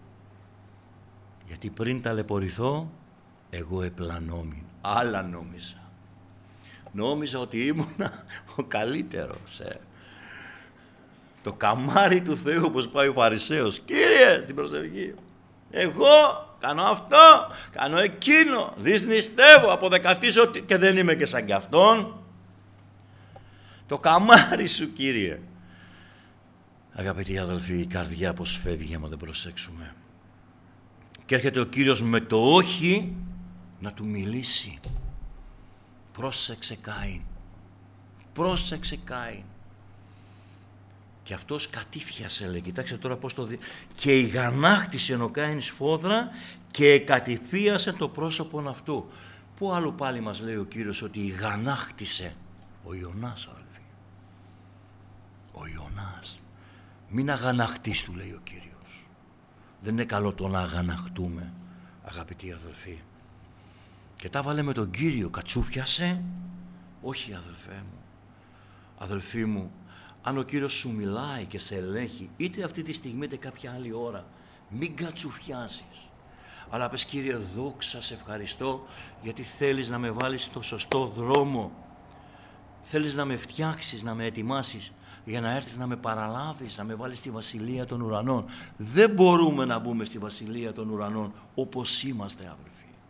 Γιατί πριν ταλαιπωρηθώ, εγώ επλανόμην. Άλλα νόμιζα. Νόμιζα ότι ήμουνα ο καλύτερος. Το καμάρι του Θεού, όπως πάει ο Φαρισαίος. Κύριε, στην προσευχή. Εγώ κάνω αυτό, κάνω εκείνο. Δυσνηστεύω, αποδεκατίζω και δεν είμαι και σαν κι αυτόν. Το καμάρι σου, Κύριε. Αγαπητοί αδελφοί, η καρδιά πως φεύγει άμα δεν προσέξουμε. Και έρχεται ο Κύριος με το όχι να του μιλήσει. Πρόσεξε Κάιν. Πρόσεξε Κάιν. Και αυτός κατήφιασε, λέει. Κοιτάξτε τώρα πώς το δει. Και ηγανάχτησε ο Κάιν σφόδρα και κατηφίασε το πρόσωπον αυτού. Πού άλλο πάλι μας λέει ο Κύριος ότι ηγανάχτησε? Ο Ιωνάς, αδελφοί. Ο Ιωνάς. Μην αγαναχτείς, του λέει ο Κύριος. Δεν είναι καλό το να αγαναχτούμε, αγαπητοί αδελφοί. Και τα βάλε με τον Κύριο, κατσούφιασε. Όχι, αδελφέ μου. Αδελφοί μου, αν ο Κύριος σου μιλάει και σε ελέγχει, είτε αυτή τη στιγμή είτε κάποια άλλη ώρα, μην κατσουφιάσεις. Αλλά πες, Κύριε, δόξα, σε ευχαριστώ, γιατί θέλεις να με βάλεις στο σωστό δρόμο. Θέλεις να με φτιάξεις, να με ετοιμάσεις, για να έρθεις να με παραλάβεις, να με βάλεις στη Βασιλεία των Ουρανών. Δεν μπορούμε να μπούμε στη Βασιλεία των Ουρανών όπως είμαστε, αδελφοί.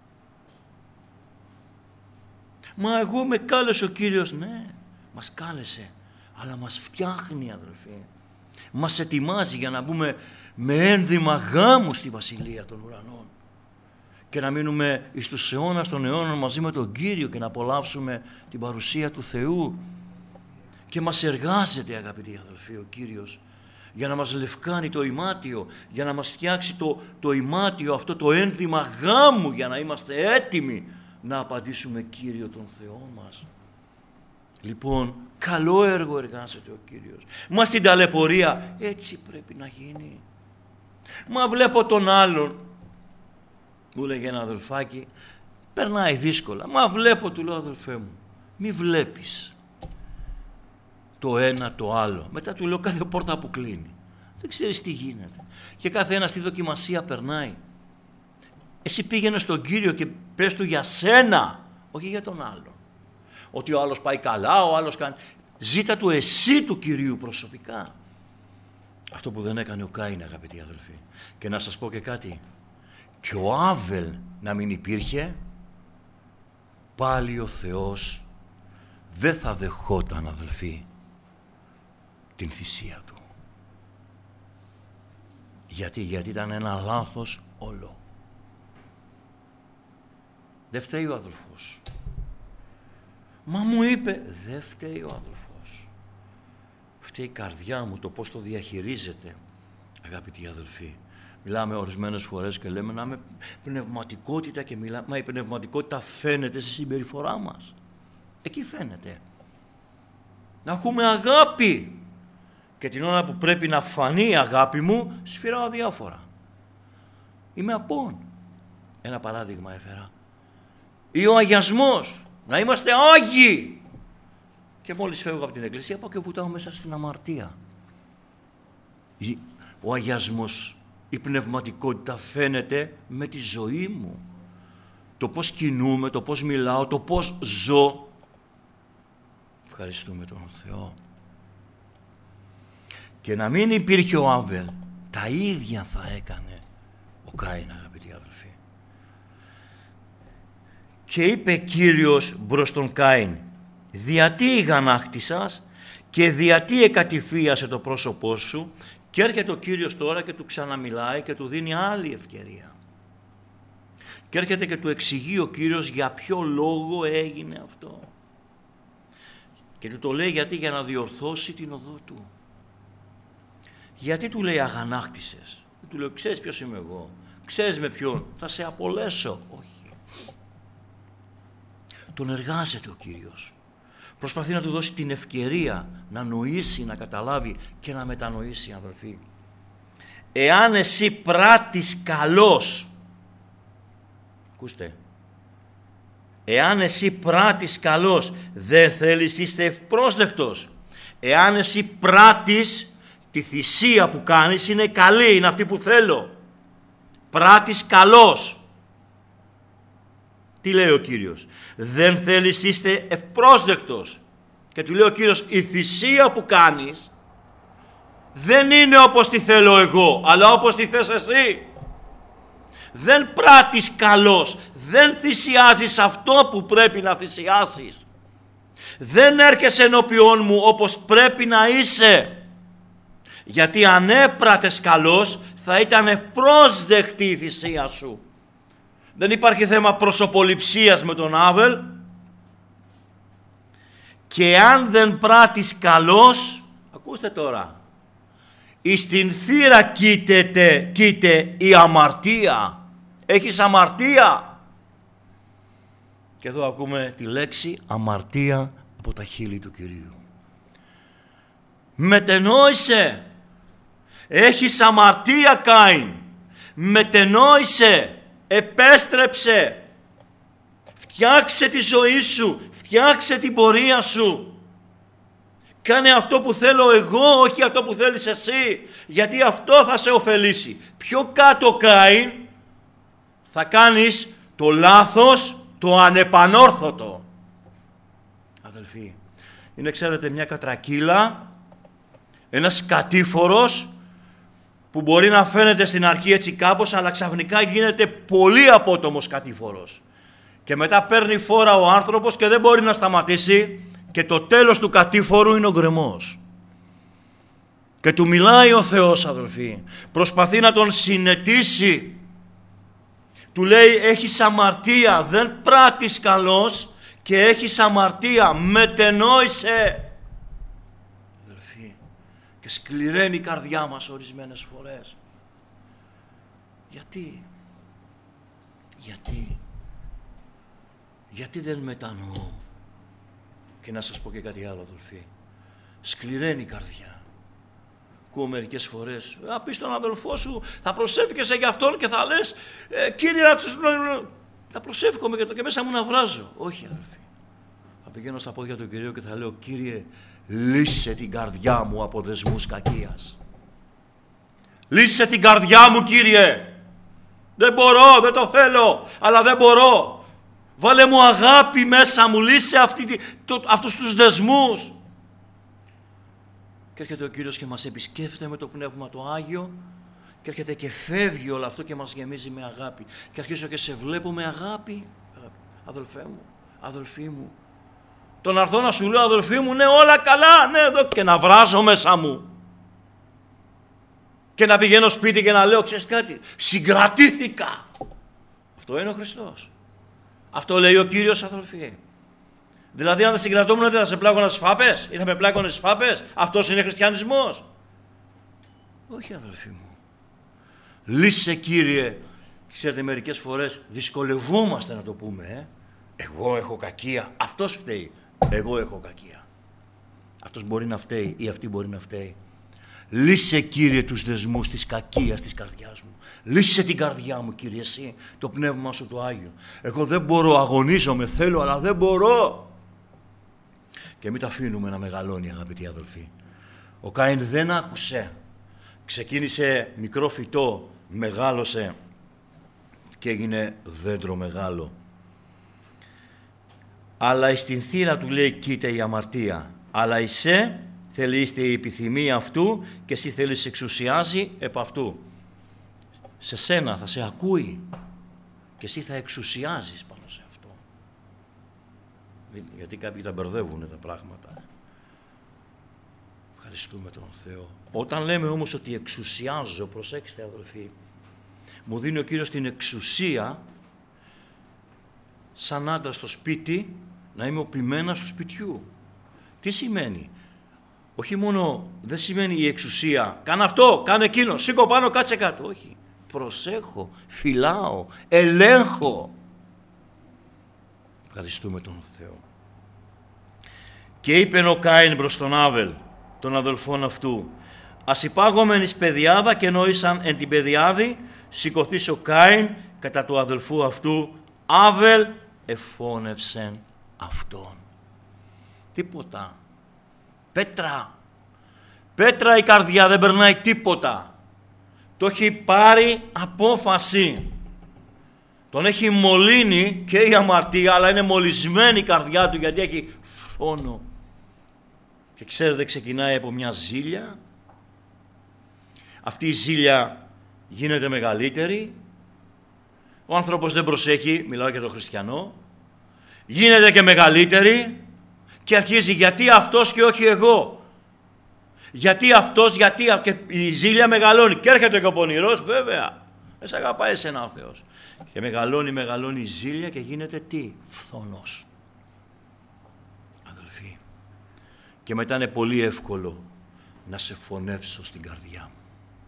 Μα εγώ με κάλεσε ο Κύριος. Ναι, μας κάλεσε, αλλά μας φτιάχνει, αδελφοί. Μας ετοιμάζει για να μπούμε με ένδυμα γάμου στη Βασιλεία των Ουρανών και να μείνουμε εις τους αιώνας των αιώνων μαζί με τον Κύριο και να απολαύσουμε την παρουσία του Θεού. Και μας εργάζεται, αγαπητοί αδελφοί, ο Κύριος για να μας λευκάνει το ημάτιο, για να μας φτιάξει το ημάτιο, αυτό το ένδυμα γάμου, για να είμαστε έτοιμοι να απαντήσουμε Κύριο τον Θεό μας. Λοιπόν, καλό έργο εργάζεται ο Κύριος. Μα στην ταλαιπωρία έτσι πρέπει να γίνει. Μα βλέπω τον άλλον, μου λέγε ένα αδελφάκι, περνάει δύσκολα. Μα βλέπω, του λέω, αδελφέ μου, μη βλέπεις το ένα το άλλο. Μετά του λέω, κάθε πόρτα που κλείνει, δεν ξέρεις τι γίνεται. Και κάθε ένας τι δοκιμασία περνάει. Εσύ πήγαινε στον Κύριο και πες του για σένα, όχι για τον άλλον. Ότι ο άλλος πάει καλά, ο άλλος κάνει. Ζήτα του εσύ του Κυρίου προσωπικά. Αυτό που δεν έκανε ο Κάιν, αγαπητοί αδελφοί. Και να σας πω και κάτι. Και ο Άβελ να μην υπήρχε, πάλι ο Θεός δεν θα δεχόταν, αδελφοί, την θυσία του. Γιατί ήταν ένα λάθος όλο. Δεν φταίει ο αδελφός. Μα μου είπε, δεν φταίει ο αδελφός. Φταίει η καρδιά μου, το πώς το διαχειρίζεται, αγαπητοί αδελφοί. Μιλάμε ορισμένες φορές και λέμε να είμαι πνευματικότητα και μιλάμε. Μα η πνευματικότητα φαίνεται στη συμπεριφορά μας. Εκεί φαίνεται. Να έχουμε αγάπη. Και την ώρα που πρέπει να φανεί η αγάπη μου, σφυράω διάφορα. Είμαι απόν. Ένα παράδειγμα έφερα. Ή ο αγιασμός. Να είμαστε άγιοι. Και μόλις φεύγω από την εκκλησία πάω και βουτάω μέσα στην αμαρτία. Ο αγιασμός, η πνευματικότητα φαίνεται με τη ζωή μου. Το πώς κινούμαι, το πώς μιλάω, το πώς ζω. Ευχαριστούμε τον Θεό. Και να μην υπήρχε ο Άβελ, τα ίδια θα έκανε ο Κάιν, αγαπητοί αδελφοί. Και είπε Κύριος μπρος τον Κάιν, διατί ηγανάχτησας και διατί εκατηφίασε το πρόσωπό σου. Και έρχεται ο Κύριος τώρα και του ξαναμιλάει και του δίνει άλλη ευκαιρία. Και έρχεται και του εξηγεί ο Κύριος για ποιο λόγο έγινε αυτό. Και του το λέει γιατί, για να διορθώσει την οδό του. Γιατί του λέει αγανάκτησες? Του λέει, ξέρεις ποιος είμαι εγώ? Ξέρεις με ποιον? Θα σε απολέσω. Όχι. Τον εργάζεται ο Κύριος. Προσπαθεί να του δώσει την ευκαιρία να νοήσει, να καταλάβει και να μετανοήσει, αδελφοί. Εάν εσύ πράττεις καλός, ακούστε, εάν εσύ πράττεις καλός, δεν θέλεις, είστε ευπρόσδεκτος. Εάν εσύ πράττεις, τη θυσία που κάνεις είναι καλή, είναι αυτή που θέλω. Πράττεις καλός. Τι λέει ο Κύριος? Δεν θέλεις, είστε ευπρόσδεκτος. Και του λέει ο Κύριος, η θυσία που κάνεις δεν είναι όπως τη θέλω εγώ, αλλά όπως τη θες εσύ. Δεν πράττεις καλός, δεν θυσιάζεις αυτό που πρέπει να θυσιάσεις. Δεν έρχεσαι ενώπιόν μου όπως πρέπει να είσαι. Γιατί αν έπρατες καλός, θα ήταν ευπρόσδεκτη η θυσία σου. Δεν υπάρχει θέμα προσωποληψίας με τον Άβελ. Και αν δεν πράττεις καλώς, ακούστε τώρα, εις την θύρα κοίται η αμαρτία. Έχεις αμαρτία. Και εδώ ακούμε τη λέξη αμαρτία από τα χείλη του Κυρίου. Μετενόησε. Έχεις αμαρτία, Κάιν. Μετενόησε. Επέστρεψε. Φτιάξε τη ζωή σου. Φτιάξε την πορεία σου. Κάνε αυτό που θέλω εγώ, όχι αυτό που θέλεις εσύ. Γιατί αυτό θα σε ωφελήσει. Πιο κάτω, Κάιν, θα κάνεις το λάθος, το ανεπανόρθωτο. Αδελφοί, είναι, ξέρετε, μια κατρακύλα, ένας κατήφορος που μπορεί να φαίνεται στην αρχή έτσι κάπως, αλλά ξαφνικά γίνεται πολύ απότομος κατήφορος. Και μετά παίρνει φόρα ο άνθρωπος και δεν μπορεί να σταματήσει και το τέλος του κατήφορου είναι ο γκρεμός. Και του μιλάει ο Θεός, αδελφοί. Προσπαθεί να τον συνετίσει. Του λέει, έχεις αμαρτία, δεν πράττεις καλώς και έχεις αμαρτία, μετενόησε. Αδελφοί, και σκληραίνει η καρδιά μας ορισμένες φορές. Γιατί δεν μετανοώ. Και να σας πω και κάτι άλλο, αδελφοί. σκληραίνει η καρδιά. Ακούω μερικές φορές, να πεις στον αδελφό σου, θα προσεύχεσαι για αυτόν και θα λες, Κύριε, θα προσεύχομαι και μέσα μου να βράζω. Όχι, αδελφοί. Θα πηγαίνω στα πόδια του Κυρίου και θα λέω, Κύριε, λύσε την καρδιά μου από δεσμούς κακίας. Λύσε την καρδιά μου, Κύριε. Δεν μπορώ, δεν το θέλω, αλλά δεν μπορώ. Βάλε μου αγάπη μέσα μου, λύσε αυτούς τους δεσμούς. Και έρχεται ο Κύριος και μας επισκέφτεται με το Πνεύμα το Άγιο και έρχεται και φεύγει όλο αυτό και μας γεμίζει με αγάπη. Και αρχίζω και σε βλέπω με αγάπη. Αδελφέ μου, αδελφή μου. Το να έρθω να σου λέω, αδελφή μου, ναι, όλα καλά, ναι, εδώ, και να βράζω μέσα μου. Και να πηγαίνω σπίτι και να λέω, ξέρεις κάτι, συγκρατήθηκα. Αυτό είναι ο Χριστός. Αυτό λέει ο Κύριος, αδελφοί. Δηλαδή, αν δεν συγκρατούμουν, δεν θα σε πλάκωνα στις φάπες ή θα με πλάκωνε στις φάπες. Αυτός είναι χριστιανισμός. Όχι, αδελφοί μου. Λύσε, Κύριε. Ξέρετε, μερικές φορές δυσκολευόμαστε να το πούμε. Εγώ έχω κακία. Αυτός φταίει. Εγώ έχω κακία. Αυτός μπορεί να φταίει ή αυτή μπορεί να φταίει. Λύσε, Κύριε, τους δεσμούς της κακίας της καρδιάς μου. Λύσε την καρδιά μου, Κύριε, εσύ, το πνεύμα σου το Άγιο. Εγώ δεν μπορώ, αγωνίζομαι, θέλω, αλλά δεν μπορώ. Και μην τα αφήνουμε να μεγαλώνει, αγαπητοί αδελφοί. Ο Κάιν δεν άκουσε. Ξεκίνησε μικρό φυτό, μεγάλωσε και έγινε δέντρο μεγάλο. Αλλά στην θύρα του λέει, κοίτα η αμαρτία. Αλλά εσέ θέλεστε η επιθυμία αυτού και εσύ θέλεις εξουσιάζει επ' αυτού. Σε σένα θα σε ακούει και εσύ θα εξουσιάζεις πάνω σε αυτό. Γιατί κάποιοι τα μπερδεύουν τα πράγματα. Ευχαριστούμε τον Θεό. Όταν λέμε όμως ότι εξουσιάζω, προσέξτε αδελφοί, μου δίνει ο Κύριος την εξουσία σαν άντρα στο σπίτι να είμαι ο ποιμένας του σπιτιού. Τι σημαίνει? Όχι μόνο, δεν σημαίνει η εξουσία, κάνε αυτό, κάνε εκείνο, σήκω πάνω, κάτσε κάτω. Όχι. Προσέχω, φυλάω, ελέγχω. Ευχαριστούμε τον Θεό. Και είπε ο Κάιν προς τον Άβελ, τον αδελφόν αυτού, ας υπάγομεν εις παιδιάδα και νόησαν εν την παιδιάδη, σηκωθείς ο Κάιν κατά του αδελφού αυτού, Άβελ εφώνευσεν αυτόν. Τίποτα. Πέτρα η καρδιά, δεν περνάει τίποτα. Το έχει πάρει απόφαση. Τον έχει μολύνει και η αμαρτία, αλλά είναι μολυσμένη η καρδιά του γιατί έχει φόνο. Και ξέρετε, ξεκινάει από μια ζήλια. Αυτή η ζήλια γίνεται μεγαλύτερη. Ο άνθρωπος δεν προσέχει, μιλάω για τον χριστιανό. Γίνεται και μεγαλύτερη και αρχίζει, γιατί αυτός και όχι εγώ. Γιατί αυτός, γιατί και η ζήλια μεγαλώνει. Και έρχεται και ο πονηρός, βέβαια. Δεν σε αγαπάει εσένα ο Θεός. Και μεγαλώνει η ζήλια και γίνεται τι? Φθονός. Αδελφοί. Και μετά είναι πολύ εύκολο να σε φωνεύσω στην καρδιά μου.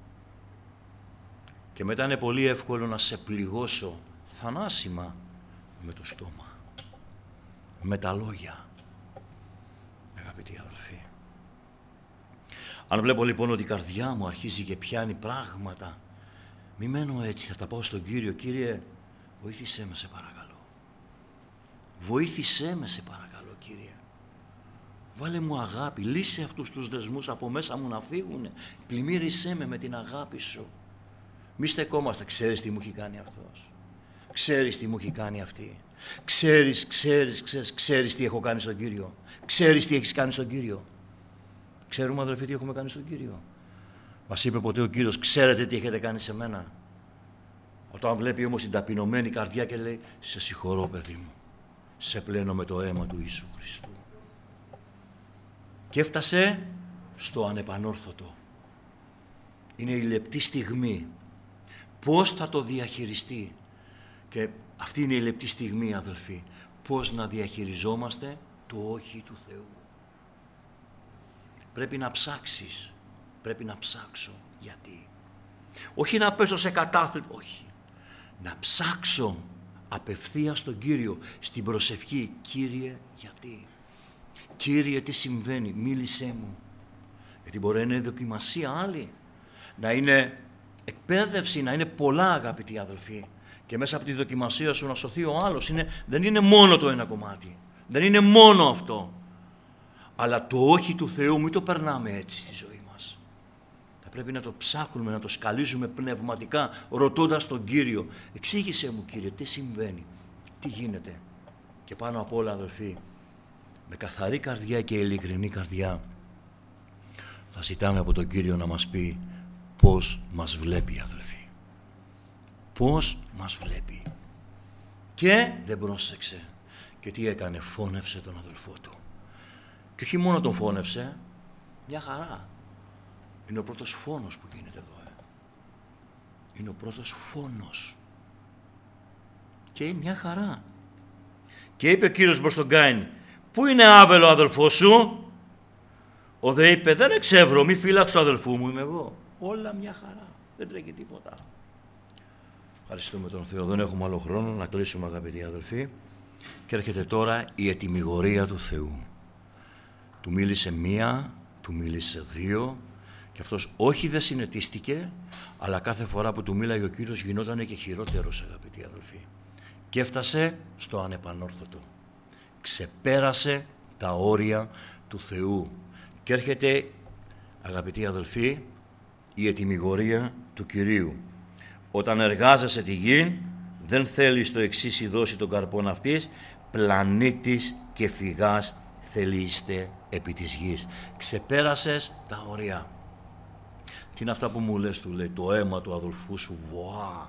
Και μετά είναι πολύ εύκολο να σε πληγώσω θανάσιμα με το στόμα. Με τα λόγια. Αγαπητοί αδελφοί. Αν βλέπω λοιπόν ότι η καρδιά μου αρχίζει και πιάνει πράγματα, μη μένω έτσι, θα τα πάω στον Κύριο. Κύριε, βοήθησέ με σε παρακαλώ. Βοήθησέ με σε παρακαλώ, Κύριε. Βάλε μου αγάπη, λύσε αυτούς τους δεσμούς από μέσα μου να φύγουνε. Πλημμύρισέ με την αγάπη σου. Μη στεκόμαστε, ξέρεις τι μου έχει κάνει αυτός. Ξέρεις τι μου έχει κάνει αυτή. Ξέρεις τι έχω κάνει στον Κύριο. Ξέρεις τι έχεις κάνει στον Κύριο. Ξέρουμε, αδελφοί, τι έχουμε κάνει στον Κύριο. Μας είπε ποτέ ο Κύριος, ξέρετε τι έχετε κάνει σε μένα. Όταν βλέπει όμως την ταπεινωμένη καρδιά και λέει, σε συγχωρώ παιδί μου, σε πλένω με το αίμα του Ιησού Χριστού. Και έφτασε στο ανεπανόρθωτο. Είναι η λεπτή στιγμή. Πώς θα το διαχειριστεί. Και αυτή είναι η λεπτή στιγμή, αδελφοί. Πώς να διαχειριζόμαστε το όχι του Θεού. Πρέπει να ψάξεις. Πρέπει να ψάξω. Γιατί. Όχι να πέσω σε κατάθλιψη. Όχι. Να ψάξω απευθείας στον Κύριο. Στην προσευχή. Κύριε, γιατί. Κύριε, τι συμβαίνει. Μίλησέ μου. Γιατί μπορεί να είναι δοκιμασία άλλη. Να είναι εκπαίδευση, να είναι πολλά, αγαπητοί αδελφοί. Και μέσα από τη δοκιμασία σου να σωθεί ο άλλος. Δεν είναι μόνο το ένα κομμάτι. Δεν είναι μόνο αυτό. Αλλά το όχι του Θεού μην το περνάμε έτσι στη ζωή μας. Θα πρέπει να το ψάχνουμε, να το σκαλίζουμε πνευματικά, ρωτώντας τον Κύριο. Εξήγησέ μου, Κύριε, τι συμβαίνει, τι γίνεται. Και πάνω απ' όλα, αδελφοί, με καθαρή καρδιά και ειλικρινή καρδιά θα ζητάμε από τον Κύριο να μας πει πώς μας βλέπει, αδελφοί. Πώς μας βλέπει. Και δεν πρόσεξε. Και τι έκανε, φώνευσε τον αδελφό του. Και όχι μόνο τον φώνευσε, μια χαρά. Είναι ο πρώτος φόνος που γίνεται εδώ. Είναι ο πρώτος φόνος. Και μια χαρά. Και είπε ο Κύριος προς τον Κάιν, πού είναι Άβελ ο αδελφός σου? Ο δε είπε, δεν εξεύρω, μη φύλαξε το αδελφού μου, είμαι εγώ. Όλα μια χαρά, δεν τρέχει τίποτα. Ευχαριστούμε τον Θεό, δεν έχουμε άλλο χρόνο να κλείσουμε, αγαπητοί αδελφοί. Και έρχεται τώρα η ετυμηγορία του Θεού. Του μίλησε μία, του μίλησε δύο και αυτός όχι δεν συνετίστηκε, αλλά κάθε φορά που του μίλαγε ο Κύριος γινόταν και χειρότερος, αγαπητοί αδελφοί. Και έφτασε στο ανεπανόρθωτο. Ξεπέρασε τα όρια του Θεού. Και έρχεται, αγαπητοί αδελφοί, η ετυμηγορία του Κυρίου. Όταν εργάζεσαι τη γη, δεν θέλεις το εξής η δόση των καρπών αυτής, πλανήτης και φυγάς θελείστε επί της γης. Ξεπέρασες τα όρια. Τι είναι αυτά που μου λες, του λέει, το αίμα του αδελφού σου βοά.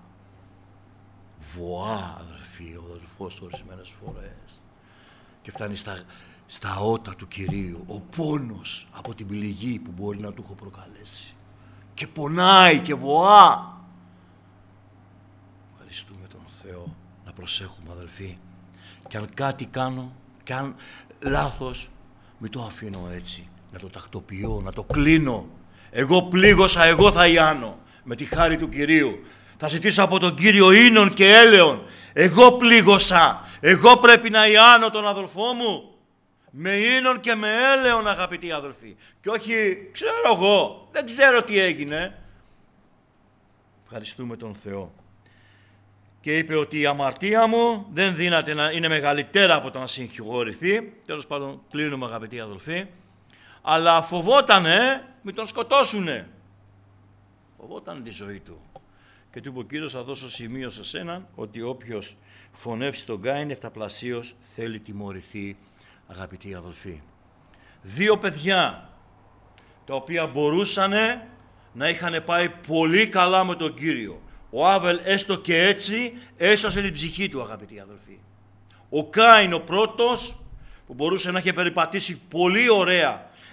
Βοά, αδελφοί, ο αδελφός ορισμένες φορές. Και φτάνει στα ότα του Κυρίου. Ο πόνος από την πληγή που μπορεί να του έχω προκαλέσει. Και πονάει και βοά. Ευχαριστούμε τον Θεό. Να προσέχουμε, αδελφοί. Και αν κάτι κάνω, και αν λάθος, μην το αφήνω έτσι. Να το τακτοποιώ, να το κλείνω. Εγώ πλήγωσα, εγώ θα ιάνω. Με τη χάρη του Κυρίου. Θα ζητήσω από τον Κύριο ίνων και έλεον. Εγώ πλήγωσα. Εγώ πρέπει να ιάνω τον αδελφό μου. Με ίνων και με έλεον, αγαπητοί αδελφοί. Και όχι, ξέρω εγώ, δεν ξέρω τι έγινε. Ευχαριστούμε τον Θεό. Και είπε ότι η αμαρτία μου δεν δύναται να είναι μεγαλύτερα από το να συγχωρηθεί. Τέλος πάντων, κλείνουμε, αγαπητοί αδελφοί. Αλλά φοβότανε μην τον σκοτώσουνε. Φοβόταν τη ζωή του. Και του είπε ο Κύριος, θα δώσω σημείο σε σένα ότι όποιος φωνεύσει τον Κάιν εφταπλασίως θέλει τιμωρηθεί, αγαπητοί αδελφοί. Δύο παιδιά τα οποία μπορούσανε να είχαν πάει πολύ καλά με τον Κύριο. Ο Άβελ έστω και έτσι έσωσε την ψυχή του, αγαπητοί αδελφοί. Ο Κάιν ο πρώτος που μπορούσε να είχε περιπατήσει πολύ ωραία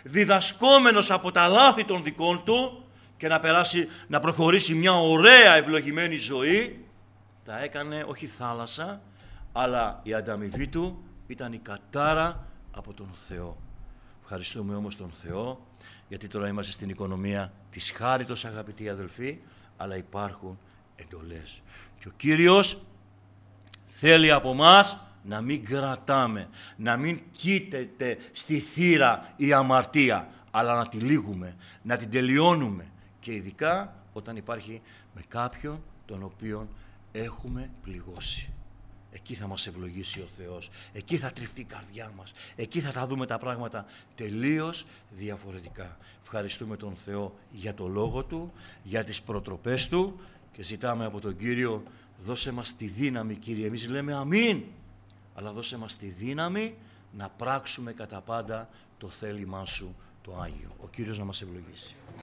διδασκόμενος από τα λάθη των δικών του και να προχωρήσει μια ωραία ευλογημένη ζωή, τα έκανε όχι θάλασσα, αλλά η ανταμοιβή του ήταν η κατάρα από τον Θεό. Ευχαριστούμε όμως τον Θεό, γιατί τώρα είμαστε στην οικονομία της χάριτος, αγαπητοί αδελφοί, αλλά υπάρχουν εντολές. Και ο Κύριος θέλει από μας να μην κρατάμε, να μην κοίταται στη θύρα η αμαρτία, αλλά να τη λύγουμε, να την τελειώνουμε. Και ειδικά όταν υπάρχει με κάποιον τον οποίον έχουμε πληγώσει. Εκεί θα μας ευλογήσει ο Θεός, εκεί θα τριφτεί η καρδιά μας, εκεί θα τα δούμε τα πράγματα τελείως διαφορετικά. Ευχαριστούμε τον Θεό για το Λόγο Του, για τις προτροπές Του και ζητάμε από τον Κύριο, δώσε μας τη δύναμη, Κύριε. Εμείς λέμε αμήν, αλλά δώσε μας τη δύναμη να πράξουμε κατά πάντα το θέλημά Σου το Άγιο. Ο Κύριος να μας ευλογήσει.